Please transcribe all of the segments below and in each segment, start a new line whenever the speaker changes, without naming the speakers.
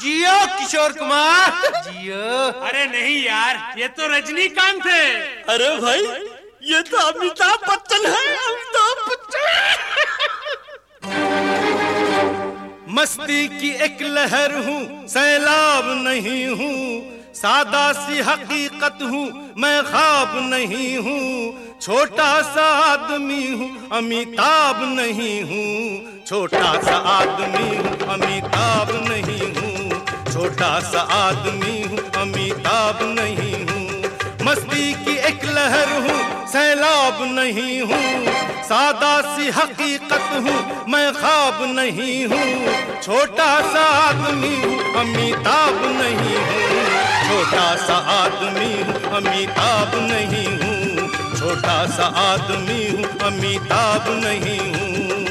जियो किशोर कुमार जियो।
अरे नहीं यार, ये तो रजनीकांत है।
अरे भाई, ये तो अमिताभ बच्चन है, अमिताभ बच्चन।
मस्ती की एक लहर हूँ, सैलाब नहीं हूँ, सादा सी हकीकत हूँ, मैं ख्वाब नहीं हूँ, छोटा सा आदमी हूँ, अमिताभ नहीं हूँ, छोटा सा आदमी हूँ, अमिताभ नहीं हूँ, छोटा सा आदमी हूँ, अमिताभ नहीं हूँ। मस्ती की एक लहर हूँ, सैलाब नहीं हूँ, सादा सी हकीकत हूँ, मैं ख्वाब नहीं हूँ, छोटा सा आदमी हूँ, अमिताभ नहीं हूँ, छोटा सा आदमी हूँ, अमिताभ नहीं हूँ, छोटा सा आदमी हूँ, अमिताभ नहीं हूँ।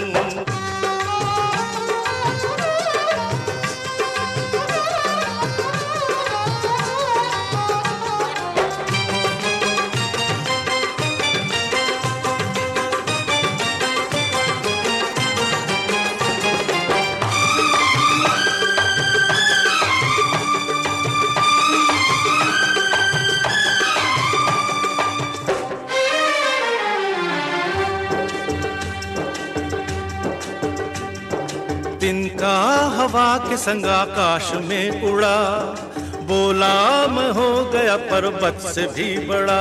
तिनका हवा के संग आकाश में उड़ा, बोला मैं हो गया पर्वत से भी बड़ा।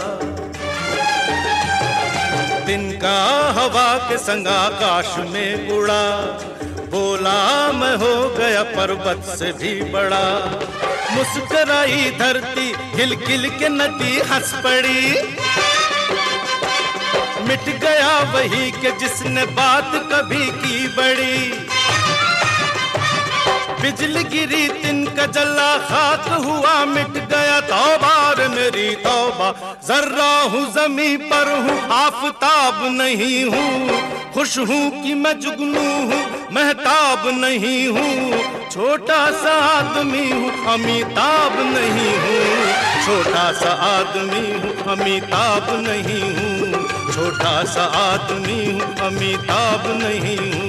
तिनका हवा के संग आकाश में उड़ा, बोला मैं हो गया पर्वत से भी बड़ा। मुस्कुराई धरती, खिल खिल के नदी हंस पड़ी, मिट गया वही के जिसने बात कभी की बड़ी। बिजली गिरी तिनका जला, खाक हुआ मिट गया, तौबा रे मेरी तौबा। जर्रा हूँ जमी पर हूँ, आफताब नहीं हूँ, खुश हूँ कि मैं जुगनू हूँ, महताब नहीं हूँ, छोटा सा आदमी हूँ, अमिताभ नहीं हूँ, छोटा सा आदमी हूँ, अमिताभ नहीं हूँ, छोटा सा आदमी हूँ, अमिताभ नहीं हूँ।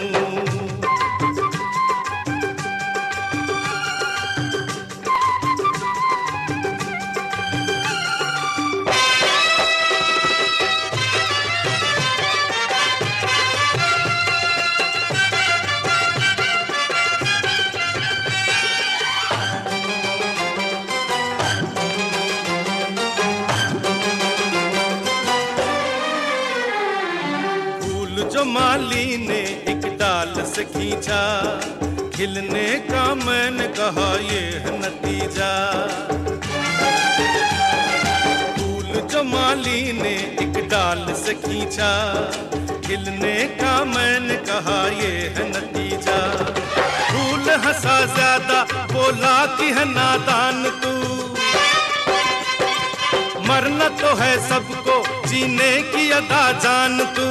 जो माली ने एक डाल से खींचा, खिलने का मैंने कहा ये है नतीजा। फूल जो माली ने एक डाल से खींचा, खिलने का मैंने कहा ये है नतीजा। फूल हंसा ज्यादा, बोला कि है नादान तू, मरना तो है सबको, जीने की अदा जान तू।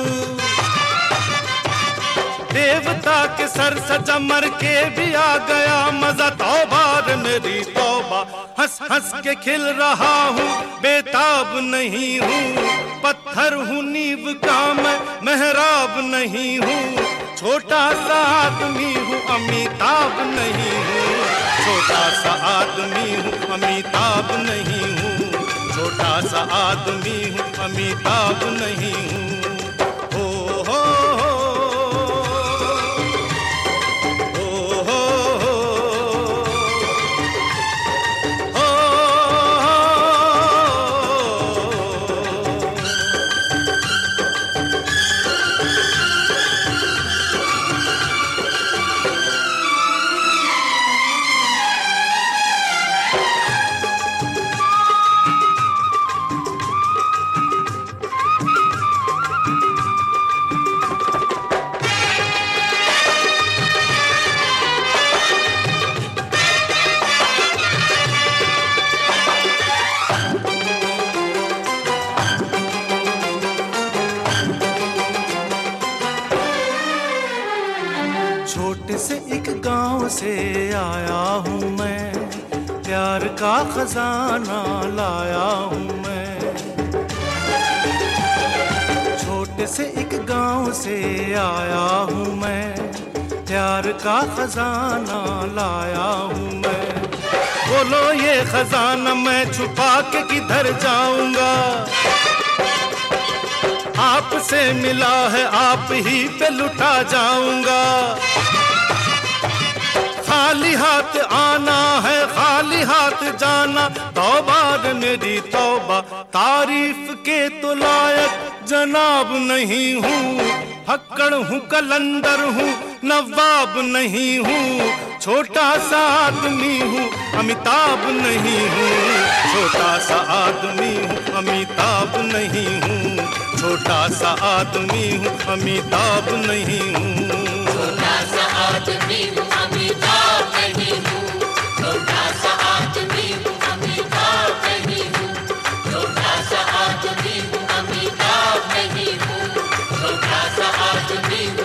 देवता के सर सजा, मर के भी आ गया मजा, तौबा रे मेरी तौबा। हंस हंस के खिल रहा हूँ, बेताब नहीं हूँ, पत्थर हूँ नींव का मैं, मेहराब नहीं हूँ, छोटा सा आदमी हूँ, अमिताभ नहीं हूँ, छोटा सा आदमी हूँ, अमिताभ नहीं हूँ, छोटा सा आदमी हूँ, अमिताभ नहीं हूँ। छोटे से एक गांव से आया हूँ मैं, प्यार का खजाना लाया हूँ मैं। छोटे से एक गांव से आया हूँ मैं, प्यार का खजाना लाया हूँ मैं। बोलो ये खजाना मैं छुपा के किधर जाऊंगा, आपसे मिला है आप ही पे लुटा जाऊंगा। खाली हाथ आना है खाली हाथ जाना, तौबा रे मेरी तौबा, तारीफ के तो लायक जनाब नहीं हूँ। हक्कड़ हूँ कलंदर हूँ नवाब नहीं हूँ, छोटा सा आदमी हूँ अमिताभ नहीं हूँ। छोटा सा आदमी हूँ अमिताभ नहीं हूँ, छोटा सा आदमी हूँ अमिताभ नहीं हूँ।
छोटा सा आदमी हूँ अमिताभ नहीं हूँ, छोटा सा आदमी हूँ अमिताभ नहीं हूँ, छोटा सा आदमी हूँ अमिताभ नहीं हूँ, छोटा सा आदमी